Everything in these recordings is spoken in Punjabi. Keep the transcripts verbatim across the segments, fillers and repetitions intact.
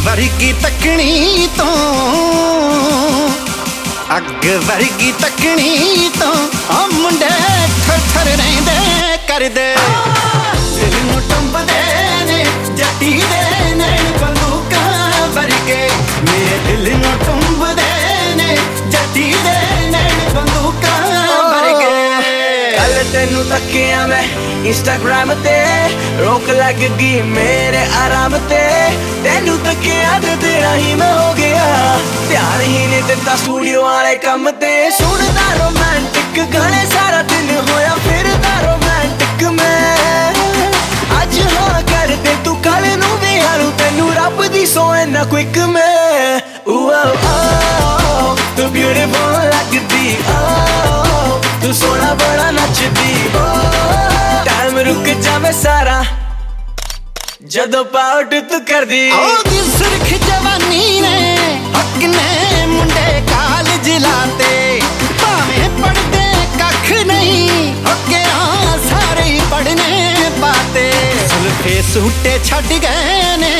ਵਰਗੀ ਤੱਕਣੀ ਤੋਂ ਅੱਗ ਵਰਗੀ ਤੱਕਣੀ ਤੋਂ ਆ ਮੁੰਡੇ ਥਰ ਥਰ ਰਹਿੰਦੇ ਕਰਦੇ ਦਿਲ ਨੂੰ ਟੰਬਦੇ ਨੇ ਜੱਟੀ ਦੇ ਨੈਣ ਬੰਦੂਕਾਂ ਵਰਗੇ ਮੇਰੇ ਦਿਲ ਨੂੰ ਟੰਬਦੇ ਨੇ ਜੱਟੀ ਦੇ ਨੈਣ ਬੰਦੂਕਾਂ ਵਰਗੇ ਕੱਲ ਤੈਨੂੰ ਤੱਕਿਆ ਮੈਂ ਇੰਸਟਾਗ੍ਰਾਮ ਤੇ ਰੋਕ ਲੱਗ ਗਈ ਮੇਰੇ ਆਰਾਮ ਤੇ ਤੈਨੂੰ ਤੱਕਿਆ ਤੇ ਤੇਰਾ ਹੀ ਮੈਂ ਹੋ ਗਿਆ ਧਿਆਨ ਹੀ ਨਹੀਂ ਦਿੱਤਾ ਸਟੂਡੀਓ ਵਾਲੇ ਕੰਮ ਤੇ ਸੁਣਦਾ ਰੋਮਾਂਟਿਕ ਗਾਣੇ ਸਾਰਾ ਦਿਨ ਹੋਇਆ ਫਿਰਦਾ ਰੋਮਾਂਟਿਕ ਮੈਂ ਅੱਜ ਹਾਂ ਕਰਦੇ ਤੂੰ ਕੱਲ ਨੂੰ ਵੀ ਹਾਰੂ ਤੈਨੂੰ ਰੱਬ ਦੀ ਸੌ ਇੰਨਾ ਕੁਇਕ ਮੈਂ ਓ ਓ ਤੂੰ ਬਿਊਟੀਫੁਲ ਲੱਗਦੀ ਓ ਤੂੰ ਸੋਹਣਾ ਬੜਾ ਨੱਚਦੀ ਓ ਟਾਈਮ ਰੁਕ ਜਾਵੇ ਸਾਰਾ ਜਦੋਂ ਪਾਉਟ ਤੂੰ ਕਰਦੀ ਓ ਦਿਲ ਸੁਰਖ ਜਵਾਨੀ ਨੇ ਹੱਕ ਨੇ ਮੁੰਡੇ ਕਾਲਜ ਲਾਤੇ ਭਾਵੇਂ ਪੜਦੇ ਕੱਖ ਨਹੀਂ ਅੱਗਿਆਂ ਸਾਰੇ ਪੜਨੇ ਪਾਤੇ ਸੁਲਫੇ ਸੂਟੇ ਛੱਡ ਗਏ ਨੇ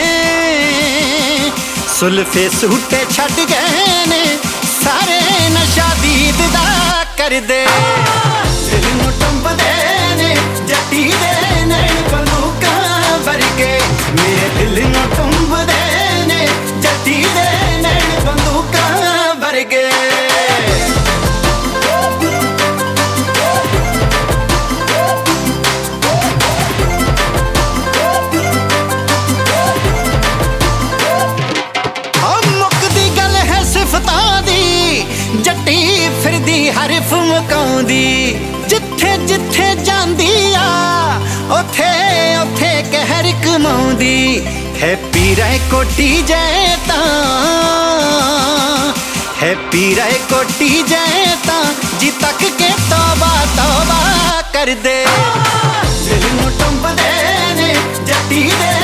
ਸੁਲਫੇ ਸੂਟੇ ਛੱਡ ਗਏ ਨੇ ਸਾਰੇ ਨਸ਼ਾ ਦੀਦ ਦਾ ਕਰਦੇ ਦਿਲ ਨੂੰ ਟੰਬਦੇ ਨੇ ਜੱਟੀ ਦੇ ਨੈਣ ਬੰਦੂਕਾਂ ਵਰਗੇ ਮੇਰੇ ਦਿਲ ਨੂੰ ਟੰਬਦੇ ਨੇ ਜੱਟੀ ਦੇ ਨੈਣ ਬੰਦੂਕਾਂ ਵਰਗੇ ਜੱਟੀ ਫਿਰਦੀ ਹਰਫ ਮਕਾਉਂਦੀ ਜਿੱਥੇ ਜਿੱਥੇ ਜਾਂਦੀ ਆ ਉੱਥੇ ਉੱਥੇ ਕਹਿਰ ਕਮਾਉਂਦੀ ਹੈਪੀ ਰਾਏ ਕੋਟੀ ਜੈ ਤਾਂ ਹੈਪੀ ਰਾਏ ਕੋਟੀ ਜੈ ਤਾਂ ਜੀ ਤੱਕ ਕੇ ਤੌਬਾ ਤੌਬਾ ਕਰਦੇ ਦਿਲ ਨੂੰ ਟੰਬਦੇ ਨੇ ਜੱਟੀ ਦੇ